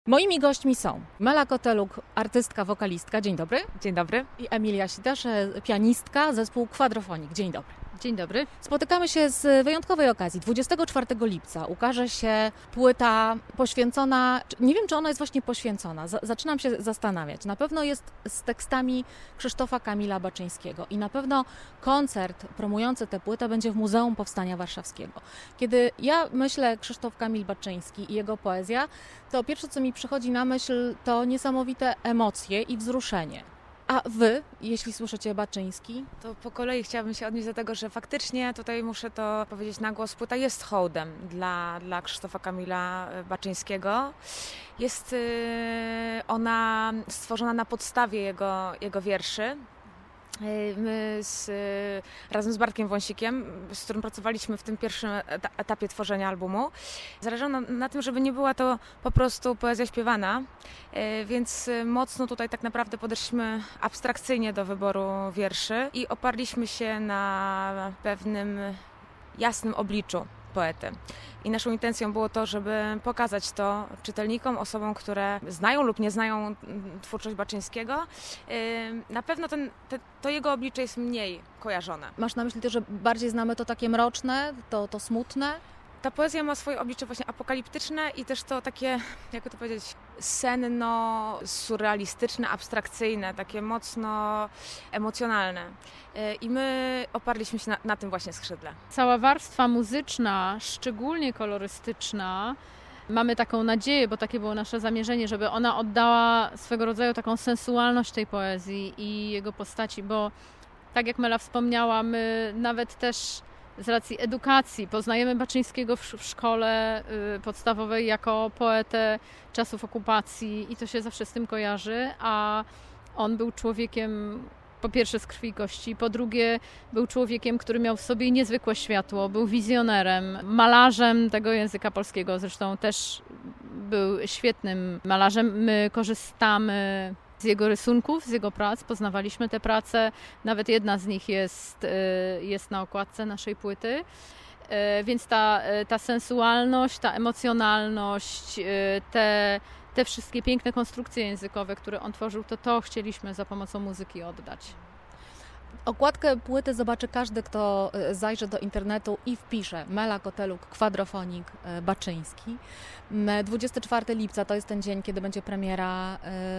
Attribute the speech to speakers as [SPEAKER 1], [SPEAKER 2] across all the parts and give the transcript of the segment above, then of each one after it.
[SPEAKER 1] Moimi gośćmi są Mela Koteluk, artystka, wokalistka. Dzień dobry.
[SPEAKER 2] Dzień dobry.
[SPEAKER 1] I Emilia Sidasz, pianistka, zespół Quadrofonik. Dzień dobry.
[SPEAKER 2] Dzień dobry.
[SPEAKER 1] Spotykamy się z wyjątkowej okazji. 24 lipca ukaże się płyta poświęcona, nie wiem, czy ona jest właśnie poświęcona, zaczynam się zastanawiać. Na pewno jest z tekstami Krzysztofa Kamila Baczyńskiego i na pewno koncert promujący tę płytę będzie w Muzeum Powstania Warszawskiego. Kiedy ja myślę Krzysztof Kamil Baczyński i jego poezja, to pierwsze, co mi przychodzi na myśl, to niesamowite emocje i wzruszenie. A wy, jeśli słyszycie Baczyński?
[SPEAKER 2] To po kolei chciałabym się odnieść do tego, że faktycznie tutaj muszę to powiedzieć na głos, płyta jest hołdem dla Krzysztofa Kamila Baczyńskiego. Jest ona stworzona na podstawie jego wierszy. My razem z Bartkiem Wąsikiem, z którym pracowaliśmy w tym pierwszym etapie tworzenia albumu, zależało nam na tym, żeby nie była to po prostu poezja śpiewana, więc mocno tutaj tak naprawdę podeszliśmy abstrakcyjnie do wyboru wierszy i oparliśmy się na pewnym jasnym obliczu poety. I naszą intencją było to, żeby pokazać to czytelnikom, osobom, które znają lub nie znają twórczość Baczyńskiego. Na pewno to jego oblicze jest mniej kojarzone.
[SPEAKER 1] Masz na myśli też, że bardziej znamy to takie mroczne, to smutne?
[SPEAKER 2] Ta poezja ma swoje oblicze właśnie apokaliptyczne i też to takie, jakby to powiedzieć, senno, surrealistyczne, abstrakcyjne, takie mocno emocjonalne. I my oparliśmy się na tym właśnie skrzydle.
[SPEAKER 3] Cała warstwa muzyczna, szczególnie kolorystyczna, mamy taką nadzieję, bo takie było nasze zamierzenie, żeby ona oddała swego rodzaju taką sensualność tej poezji i jego postaci, bo tak jak Mela wspomniała, my nawet też z racji edukacji poznajemy Baczyńskiego w szkole podstawowej jako poetę czasów okupacji i to się zawsze z tym kojarzy, a on był człowiekiem po pierwsze z krwi i kości, po drugie był człowiekiem, który miał w sobie niezwykłe światło, był wizjonerem, malarzem tego języka polskiego, zresztą też był świetnym malarzem. My korzystamy z jego rysunków, z jego prac, poznawaliśmy te prace, nawet jedna z nich jest na okładce naszej płyty, więc ta sensualność, ta emocjonalność, te wszystkie piękne konstrukcje językowe, które on tworzył, to chcieliśmy za pomocą muzyki oddać.
[SPEAKER 1] Okładkę płyty zobaczy każdy, kto zajrzy do internetu i wpisze Mela Koteluk, Quadrofonik, Baczyński. 24 lipca to jest ten dzień, kiedy będzie premiera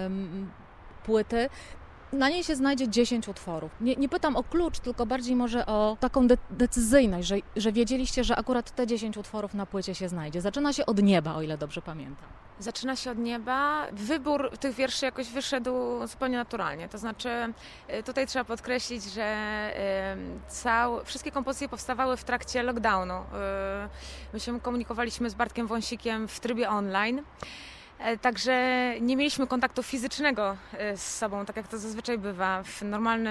[SPEAKER 1] płyty. Na niej się znajdzie 10 utworów. Nie pytam o klucz, tylko bardziej może o taką decyzyjność, że wiedzieliście, że akurat te 10 utworów na płycie się znajdzie. Zaczyna się od nieba, o ile dobrze pamiętam.
[SPEAKER 2] Zaczyna się od nieba. Wybór tych wierszy jakoś wyszedł zupełnie naturalnie. To znaczy, tutaj trzeba podkreślić, że wszystkie kompozycje powstawały w trakcie lockdownu. My się komunikowaliśmy z Bartkiem Wąsikiem w trybie online. Także nie mieliśmy kontaktu fizycznego z sobą, tak jak to zazwyczaj bywa w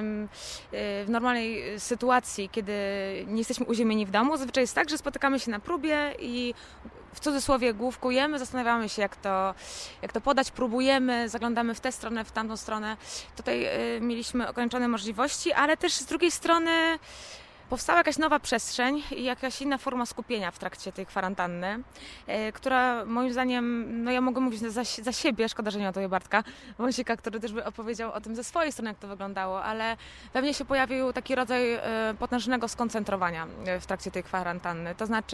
[SPEAKER 2] normalnej sytuacji, kiedy nie jesteśmy uziemieni w domu. Zazwyczaj jest tak, że spotykamy się na próbie i w cudzysłowie główkujemy, zastanawiamy się, jak to podać, próbujemy, zaglądamy w tę stronę, w tamtą stronę. Tutaj mieliśmy ograniczone możliwości, ale też z drugiej strony powstała jakaś nowa przestrzeń i jakaś inna forma skupienia w trakcie tej kwarantanny, która moim zdaniem, no ja mogę mówić za siebie, szkoda, że nie ma tutaj Bartka Wąsika, który też by opowiedział o tym ze swojej strony, jak to wyglądało, ale pewnie się pojawił taki rodzaj potężnego skoncentrowania w trakcie tej kwarantanny. To znaczy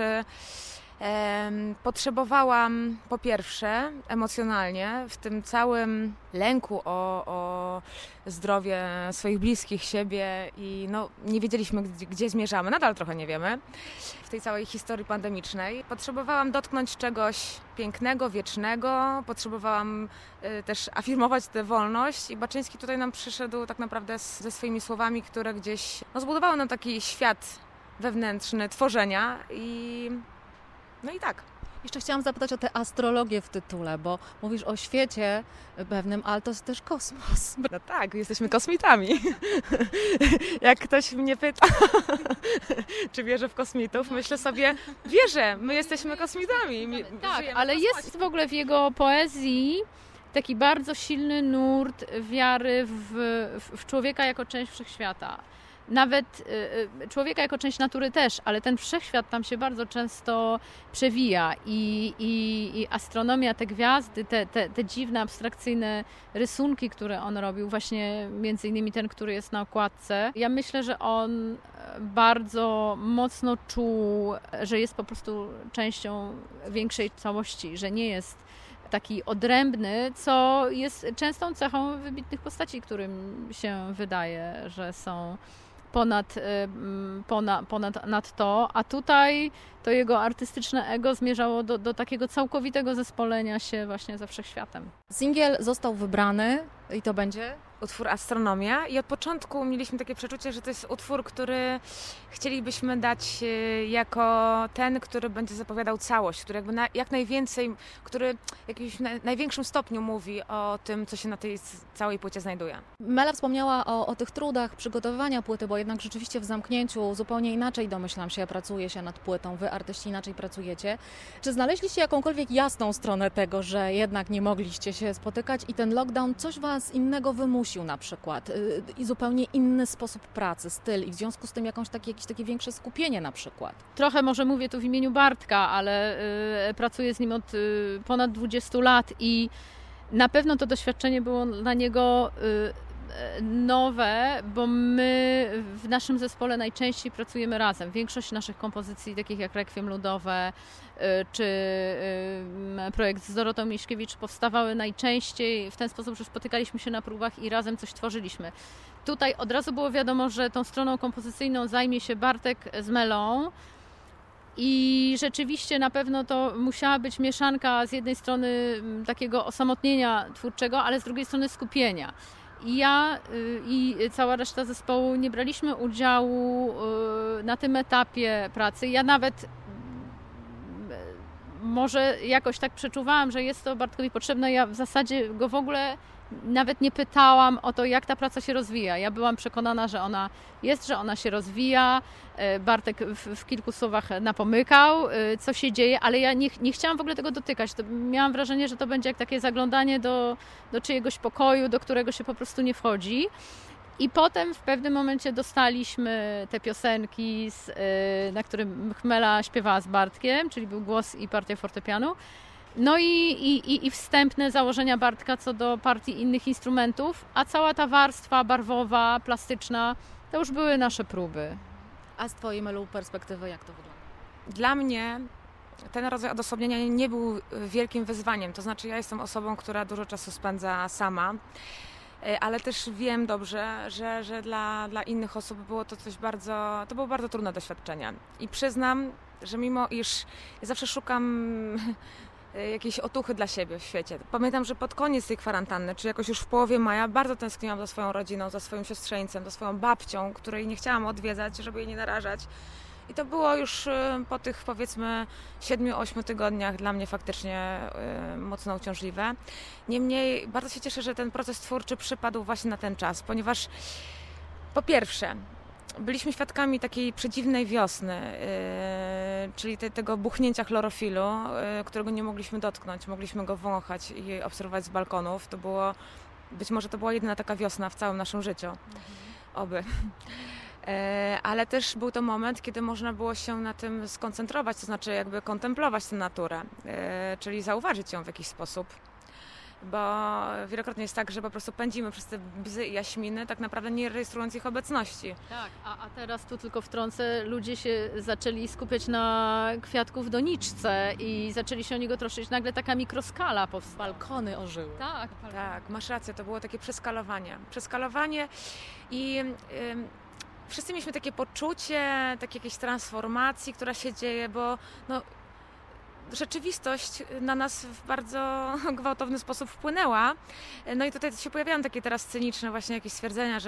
[SPEAKER 2] potrzebowałam po pierwsze emocjonalnie w tym całym lęku o zdrowie swoich bliskich, siebie i no, nie wiedzieliśmy, gdzie zmierzamy, nadal trochę nie wiemy w tej całej historii pandemicznej. Potrzebowałam dotknąć czegoś pięknego, wiecznego, potrzebowałam też afirmować tę wolność i Baczyński tutaj nam przyszedł tak naprawdę ze swoimi słowami, które gdzieś zbudowały nam taki świat wewnętrzny tworzenia no i tak.
[SPEAKER 1] Jeszcze chciałam zapytać o tę astrologię w tytule, bo mówisz o świecie pewnym, ale to jest też kosmos.
[SPEAKER 2] No tak, jesteśmy kosmitami. Jak ktoś mnie pyta, czy wierzę w kosmitów, myślę sobie, wierzę, my jesteśmy kosmitami.
[SPEAKER 3] Tak, ale jest w ogóle w jego poezji taki bardzo silny nurt wiary w człowieka jako część wszechświata. nawet człowieka jako część natury też, ale ten wszechświat tam się bardzo często przewija i astronomia, te gwiazdy, te dziwne, abstrakcyjne rysunki, które on robił, właśnie między innymi ten, który jest na okładce. Ja myślę, że on bardzo mocno czuł, że jest po prostu częścią większej całości, że nie jest taki odrębny, co jest częstą cechą wybitnych postaci, którym się wydaje, że są ponad to, a tutaj to jego artystyczne ego zmierzało do takiego całkowitego zespolenia się właśnie ze wszechświatem.
[SPEAKER 1] Singiel został wybrany i to będzie?
[SPEAKER 2] Utwór Astronomia i od początku mieliśmy takie przeczucie, że to jest utwór, który chcielibyśmy dać jako ten, który będzie zapowiadał całość, który jakby jak najwięcej, który w jakimś największym stopniu mówi o tym, co się na tej całej płycie znajduje.
[SPEAKER 1] Mela wspomniała o tych trudach przygotowywania płyty, bo jednak rzeczywiście w zamknięciu zupełnie inaczej, domyślam się, pracuje się nad płytą, wy artyści inaczej pracujecie. Czy znaleźliście jakąkolwiek jasną stronę tego, że jednak nie mogliście się spotykać i ten lockdown coś was innego wymusił na przykład i zupełnie inny sposób pracy, styl i w związku z tym jakieś takie większe skupienie na przykład?
[SPEAKER 3] Trochę może mówię tu w imieniu Bartka, ale pracuję z nim od ponad 20 lat i na pewno to doświadczenie było dla niego nowe, bo my w naszym zespole najczęściej pracujemy razem. Większość naszych kompozycji, takich jak Rekwiem Ludowe czy projekt z Dorotą Miśkiewicz, powstawały najczęściej w ten sposób, że spotykaliśmy się na próbach i razem coś tworzyliśmy. Tutaj od razu było wiadomo, że tą stroną kompozycyjną zajmie się Bartek z Melą. I rzeczywiście na pewno to musiała być mieszanka z jednej strony takiego osamotnienia twórczego, ale z drugiej strony skupienia. I ja i cała reszta zespołu nie braliśmy udziału na tym etapie pracy. Ja nawet może jakoś tak przeczuwałam, że jest to Bartkowi potrzebne. Ja w zasadzie go w ogóle nawet nie pytałam o to, jak ta praca się rozwija. Ja byłam przekonana, że ona jest, że ona się rozwija. Bartek w kilku słowach napomykał, co się dzieje, ale ja nie chciałam w ogóle tego dotykać. Miałam wrażenie, że to będzie jak takie zaglądanie do czyjegoś pokoju, do którego się po prostu nie wchodzi. I potem w pewnym momencie dostaliśmy te piosenki, na którym Chmela śpiewała z Bartkiem, czyli był głos i partia fortepianu. No i wstępne założenia Bartka co do partii innych instrumentów, a cała ta warstwa barwowa, plastyczna, to już były nasze próby.
[SPEAKER 1] A z twojej, Melu, perspektywy jak to wygląda?
[SPEAKER 2] Dla mnie ten rodzaj odosobnienia nie był wielkim wyzwaniem, to znaczy ja jestem osobą, która dużo czasu spędza sama, ale też wiem dobrze, że dla innych osób było to to było bardzo trudne doświadczenie. I przyznam, że mimo iż ja zawsze szukam jakiejś otuchy dla siebie w świecie. Pamiętam, że pod koniec tej kwarantanny, czy jakoś już w połowie maja, bardzo tęskniłam za swoją rodziną, za swoim siostrzeńcem, za swoją babcią, której nie chciałam odwiedzać, żeby jej nie narażać. I to było już po tych, powiedzmy, 7-8 tygodniach dla mnie faktycznie mocno uciążliwe. Niemniej bardzo się cieszę, że ten proces twórczy przypadł właśnie na ten czas, ponieważ po pierwsze byliśmy świadkami takiej przedziwnej wiosny, czyli tego buchnięcia chlorofilu, którego nie mogliśmy dotknąć, mogliśmy go wąchać i obserwować z balkonów. Być może to była jedyna taka wiosna w całym naszym życiu. Oby. Ale też był to moment, kiedy można było się na tym skoncentrować, to znaczy jakby kontemplować tę naturę, czyli zauważyć ją w jakiś sposób. Bo wielokrotnie jest tak, że po prostu pędzimy przez te bzy i jaśminy, tak naprawdę nie rejestrując ich obecności.
[SPEAKER 3] Tak, a teraz tu tylko wtrącę, ludzie się zaczęli skupiać na kwiatku w doniczce i zaczęli się o niego troszczyć. Nagle taka mikroskala powstała.
[SPEAKER 1] Balkony ożyły.
[SPEAKER 2] Tak, masz rację, to było takie przeskalowanie i wszyscy mieliśmy takie poczucie, takiej jakiejś transformacji, która się dzieje, bo rzeczywistość na nas w bardzo gwałtowny sposób wpłynęła. No i tutaj się pojawiają takie teraz cyniczne właśnie jakieś stwierdzenia,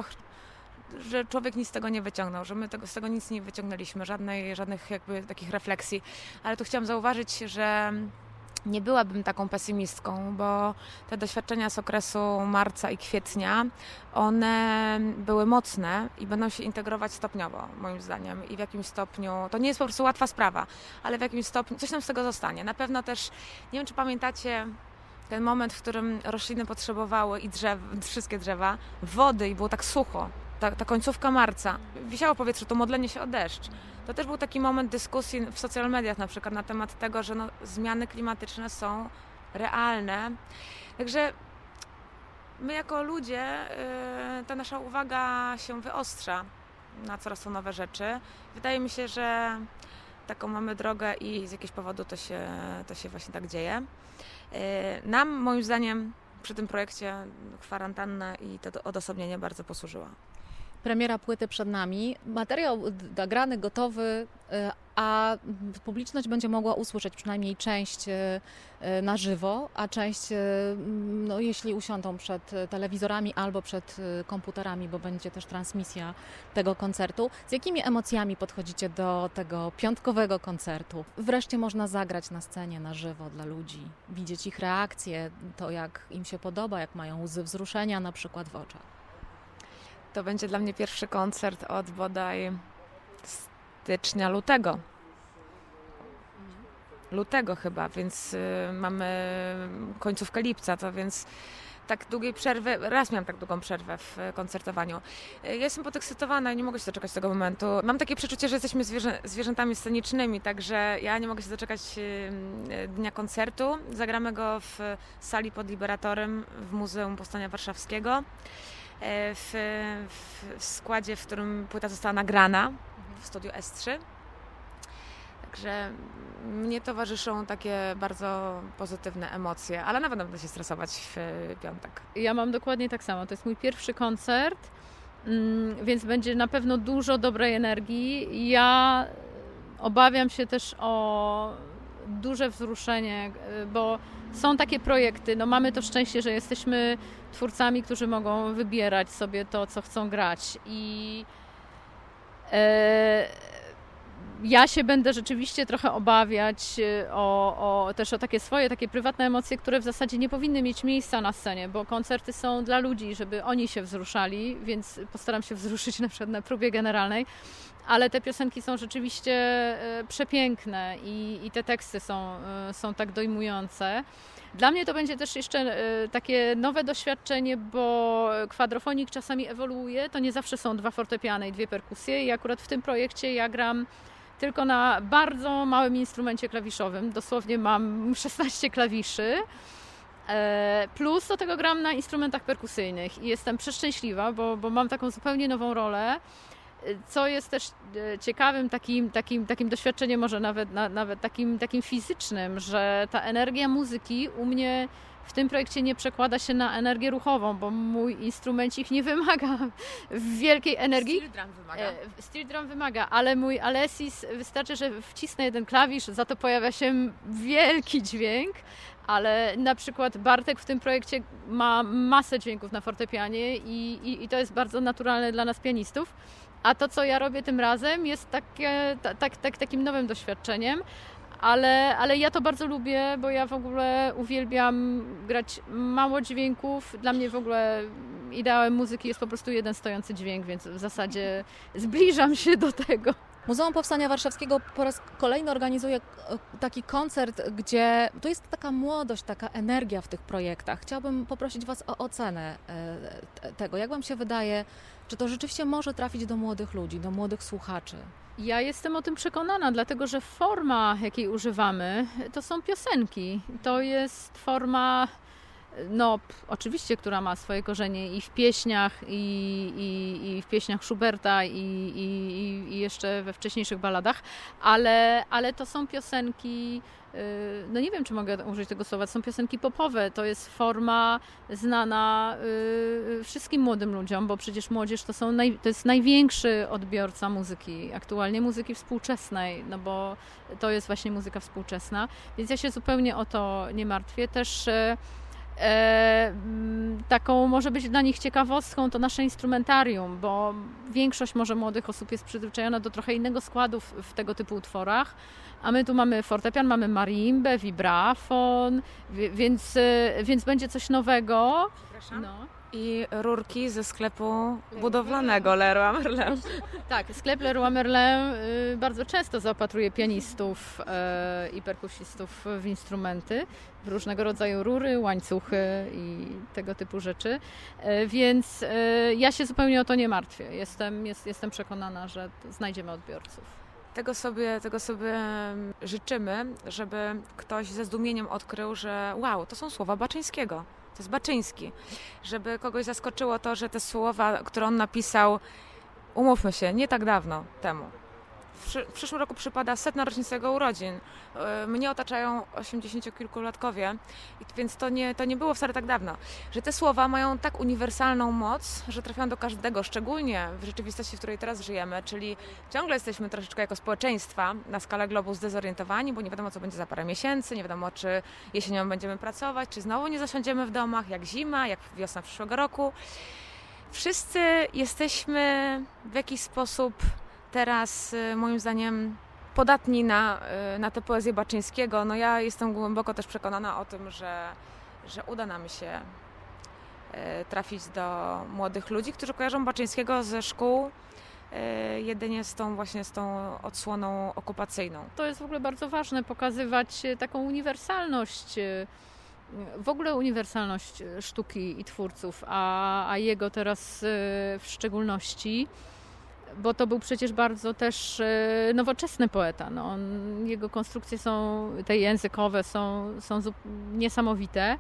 [SPEAKER 2] że człowiek nic z tego nie wyciągnął, że my z tego nic nie wyciągnęliśmy, żadnych jakby takich refleksji. Ale tu chciałam zauważyć, że nie byłabym taką pesymistką, bo te doświadczenia z okresu marca i kwietnia, one były mocne i będą się integrować stopniowo, moim zdaniem. I w jakimś stopniu, to nie jest po prostu łatwa sprawa, ale w jakimś stopniu coś nam z tego zostanie. Na pewno też, nie wiem czy pamiętacie ten moment, w którym rośliny potrzebowały wszystkie drzewa, wody i było tak sucho. ta końcówka marca, wisiało w powietrzu to modlenie się o deszcz. To też był taki moment dyskusji w social mediach na przykład na temat tego, że zmiany klimatyczne są realne. Także my jako ludzie, ta nasza uwaga się wyostrza na coraz to nowe rzeczy. Wydaje mi się, że taką mamy drogę i z jakiegoś powodu to się właśnie tak dzieje. Nam, moim zdaniem, przy tym projekcie kwarantanna i to odosobnienie bardzo posłużyła.
[SPEAKER 1] Premiera płyty przed nami, materiał nagrany, gotowy, a publiczność będzie mogła usłyszeć przynajmniej część na żywo, a część, no, jeśli usiądą przed telewizorami albo przed komputerami, bo będzie też transmisja tego koncertu. Z jakimi emocjami podchodzicie do tego piątkowego koncertu? Wreszcie można zagrać na scenie na żywo dla ludzi, widzieć ich reakcje, to jak im się podoba, jak mają łzy wzruszenia na przykład w oczach.
[SPEAKER 2] To będzie dla mnie pierwszy koncert od bodaj stycznia, lutego. Lutego chyba, więc mamy końcówkę lipca, to więc tak długiej przerwy, raz miałam tak długą przerwę w koncertowaniu. Ja jestem podekscytowana i nie mogę się doczekać tego momentu. Mam takie przeczucie, że jesteśmy zwierzętami scenicznymi, także ja nie mogę się doczekać dnia koncertu. Zagramy go w sali pod Liberatorem w Muzeum Powstania Warszawskiego. W składzie, w którym płyta została nagrana w studiu S3. Także mnie towarzyszą takie bardzo pozytywne emocje, ale na pewno będę się stresować w piątek.
[SPEAKER 3] Ja mam dokładnie tak samo. To jest mój pierwszy koncert, więc będzie na pewno dużo dobrej energii. Ja obawiam się też o duże wzruszenie, bo są takie projekty, no mamy to szczęście, że jesteśmy twórcami, którzy mogą wybierać sobie to, co chcą grać i ja się będę rzeczywiście trochę obawiać też o takie swoje, takie prywatne emocje, które w zasadzie nie powinny mieć miejsca na scenie, bo koncerty są dla ludzi, żeby oni się wzruszali, więc postaram się wzruszyć na przykład na próbie generalnej, ale te piosenki są rzeczywiście przepiękne i te teksty są tak dojmujące. Dla mnie to będzie też jeszcze takie nowe doświadczenie, bo kwadrofonik czasami ewoluuje, to nie zawsze są 2 fortepiany i 2 perkusje i akurat w tym projekcie ja gram tylko na bardzo małym instrumencie klawiszowym, dosłownie mam 16 klawiszy, plus do tego gram na instrumentach perkusyjnych i jestem przeszczęśliwa, bo mam taką zupełnie nową rolę, co jest też ciekawym takim doświadczeniem, może nawet takim fizycznym, że ta energia muzyki u mnie w tym projekcie nie przekłada się na energię ruchową, bo mój instrumencik nie wymaga wielkiej energii. Steel drum wymaga, ale mój Alesis wystarczy, że wcisnę jeden klawisz, za to pojawia się wielki dźwięk, ale na przykład Bartek w tym projekcie ma masę dźwięków na fortepianie i to jest bardzo naturalne dla nas pianistów. A to, co ja robię tym razem, jest takim nowym doświadczeniem, ale ja to bardzo lubię, bo ja w ogóle uwielbiam grać mało dźwięków. Dla mnie w ogóle ideałem muzyki jest po prostu jeden stojący dźwięk, więc w zasadzie zbliżam się do tego.
[SPEAKER 1] Muzeum Powstania Warszawskiego po raz kolejny organizuje taki koncert, gdzie tu jest taka młodość, taka energia w tych projektach. Chciałabym poprosić Was o ocenę tego. Jak Wam się wydaje, czy to rzeczywiście może trafić do młodych ludzi, do młodych słuchaczy?
[SPEAKER 3] Ja jestem o tym przekonana, dlatego że forma, jakiej używamy, to są piosenki. To jest forma, oczywiście, która ma swoje korzenie i w pieśniach, i w pieśniach Schuberta, i jeszcze we wcześniejszych baladach, ale to są piosenki, nie wiem, czy mogę użyć tego słowa, to są piosenki popowe, to jest forma znana wszystkim młodym ludziom, bo przecież młodzież to jest największy odbiorca muzyki, aktualnie muzyki współczesnej, no bo to jest właśnie muzyka współczesna, więc ja się zupełnie o to nie martwię. Też taką może być dla nich ciekawostką to nasze instrumentarium, bo większość może młodych osób jest przyzwyczajona do trochę innego składu w tego typu utworach, a my tu mamy fortepian, mamy marimbę, vibrafon, więc będzie coś nowego.
[SPEAKER 2] Przepraszam? I rurki ze sklepu budowlanego Leroy Merlin.
[SPEAKER 3] Tak, sklep Leroy Merlin bardzo często zaopatruje pianistów i perkusistów w instrumenty, w różnego rodzaju rury, łańcuchy i tego typu rzeczy. Więc ja się zupełnie o to nie martwię. Jestem przekonana, że znajdziemy odbiorców.
[SPEAKER 2] Tego sobie życzymy, żeby ktoś ze zdumieniem odkrył, że wow, to są słowa Baczyńskiego. To jest Baczyński. Żeby kogoś zaskoczyło to, że te słowa, które on napisał, umówmy się, nie tak dawno temu. W przyszłym roku przypada 100. rocznica jego urodzin. Mnie otaczają 80-kilkulatkowie, więc to nie było wcale tak dawno. Że te słowa mają tak uniwersalną moc, że trafiają do każdego, szczególnie w rzeczywistości, w której teraz żyjemy, czyli ciągle jesteśmy troszeczkę jako społeczeństwa na skalę globu zdezorientowani, bo nie wiadomo, co będzie za parę miesięcy, nie wiadomo, czy jesienią będziemy pracować, czy znowu nie zasiądziemy w domach, jak zima, jak wiosna przyszłego roku. Wszyscy jesteśmy w jakiś sposób teraz, moim zdaniem, podatni na tę poezję Baczyńskiego. No ja jestem głęboko też przekonana o tym, że uda nam się trafić do młodych ludzi, którzy kojarzą Baczyńskiego ze szkół jedynie z tą odsłoną okupacyjną.
[SPEAKER 3] To jest w ogóle bardzo ważne, pokazywać taką uniwersalność, w ogóle uniwersalność sztuki i twórców, a jego teraz w szczególności. Bo to był przecież bardzo też nowoczesny poeta. No, jego konstrukcje są, te językowe są niesamowite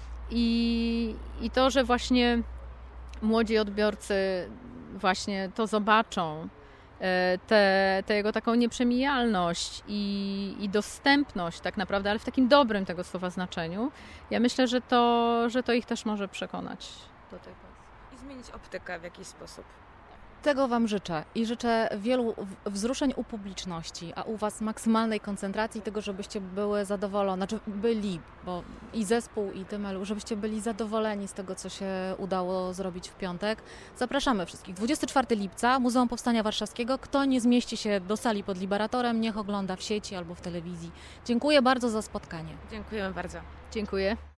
[SPEAKER 3] i to, że właśnie młodzi odbiorcy właśnie to zobaczą, tę jego taką nieprzemijalność i dostępność tak naprawdę, ale w takim dobrym tego słowa znaczeniu, ja myślę, że to ich też może przekonać do tej poezji.
[SPEAKER 2] I zmienić optykę w jakiś sposób.
[SPEAKER 1] Tego Wam życzę i życzę wielu wzruszeń u publiczności, a u Was maksymalnej koncentracji, tego, żebyście były zadowolone, byli, bo i zespół, i Dymel, żebyście byli zadowoleni z tego, co się udało zrobić w piątek. Zapraszamy wszystkich. 24 lipca, Muzeum Powstania Warszawskiego. Kto nie zmieści się do sali pod Liberatorem, niech ogląda w sieci albo w telewizji. Dziękuję bardzo za spotkanie.
[SPEAKER 2] Dziękujemy bardzo.
[SPEAKER 3] Dziękuję.